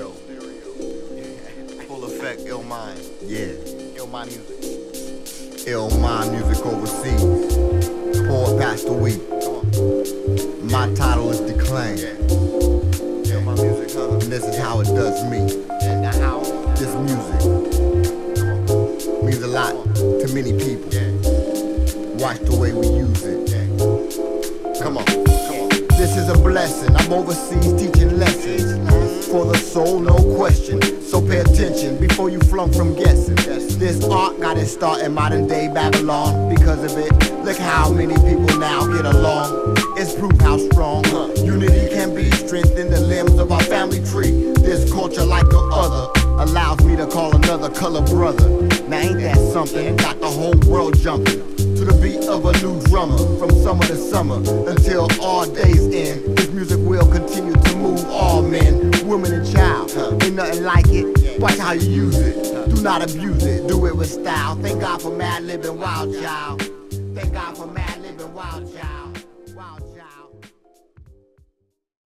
stereo. Full effect, ill mind. Yeah. Ill mind music. Ill mind music overseas. Poor past the week. My title is Declaim. Ill mind music, huh? And this is how it does me. This music means a lot to many people. Watch the way we use it. Come on. This is a blessing. I'm overseas teaching lessons for the soul, no question. So pay attention before you flunk from guessing. This art got its start in modern day Babylon. Because of it, look how many people now get along. It's proof how strong unity can be. Strengthen the limbs of our family tree. This culture, like no other, allows me to call another color brother. Now ain't that something? Got the whole world jumping to the beat of a new drummer. From summer to summer until all days end, this music will continue to move all men, women and child. Ain't nothing like it. Watch how you use it. Do not abuse it. Do it with style. Thank God for Mad Living Wild Child. Thank God for Mad Living Wild Child.